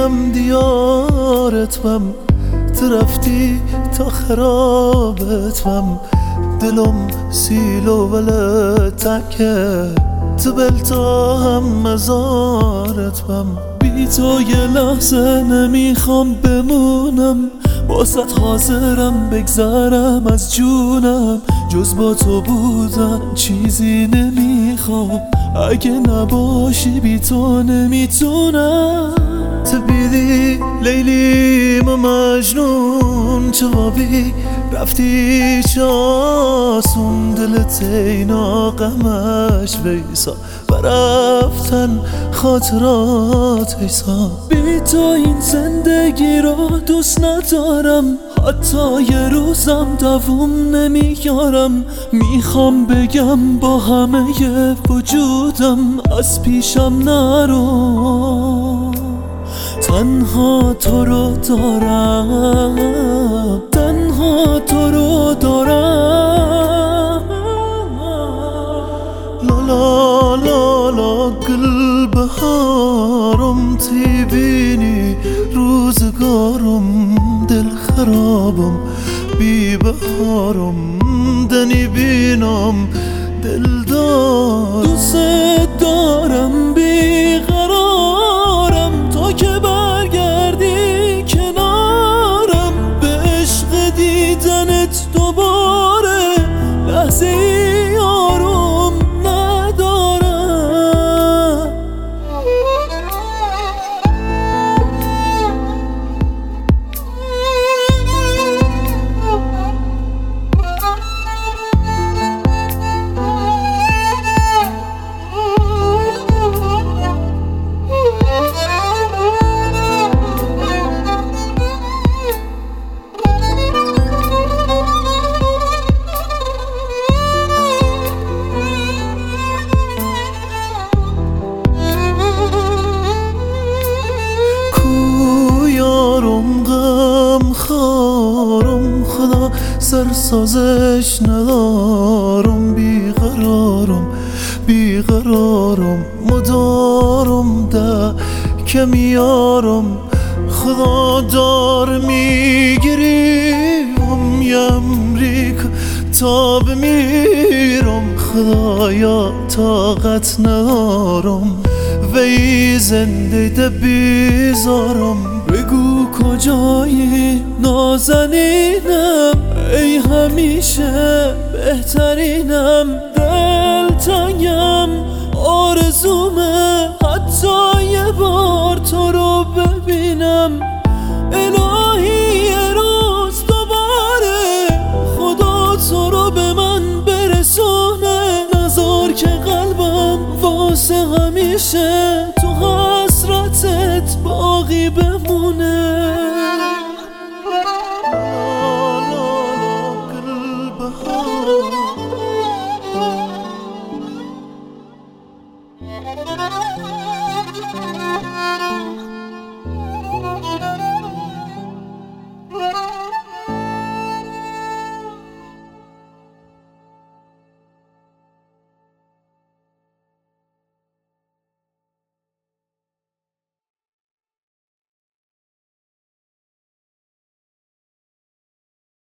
بیم دیارتم ترفتی تا خرابتم دلم سیلو ولتکه تبل تا هم مزارتم بی تو یه لحظه نمیخوام بمونم باست حاضرم بگذرم از جونم جز با تو بودن چیزی نمیخوام اگه نباشی بی تو نمیتونم تبیدی لیلیم مجنون جوابی رفتی چاسون دلت اینا غمش ویسا و رفتن خاطرات ایسا بی تو این زندگی رو دوست ندارم حتی یه روزم دووم نمیارم میخوام بگم با همه وجودم از پیشم نرو تنها تو رو دارم تنها تو رو دارم لا لا لا لا گل بهارم تیبینی روزگارم دل خرابم بی بهارم دنی بینم دلدار دوست دارم بی قرارم تا که برگردی کنارم به عشق دیدنت دوباره لحظه آروم ندارم خارم خدا سرسازش ندارم بیقرارم مدارم ده که میارم خدا دار میگیریم یه امریکا تا بمیرم خدایا طاقت ندارم وی زنده ده بیزارم بگو کجایی نازنینم ای همیشه بهترینم دلتنگم آرزومه حتی یه بار تو رو ببینم الهی یه روز دوباره خدا تو رو به من برسونه نذار که قلبم واسه همیشه تو حسرتت باقی بمونه Thank you.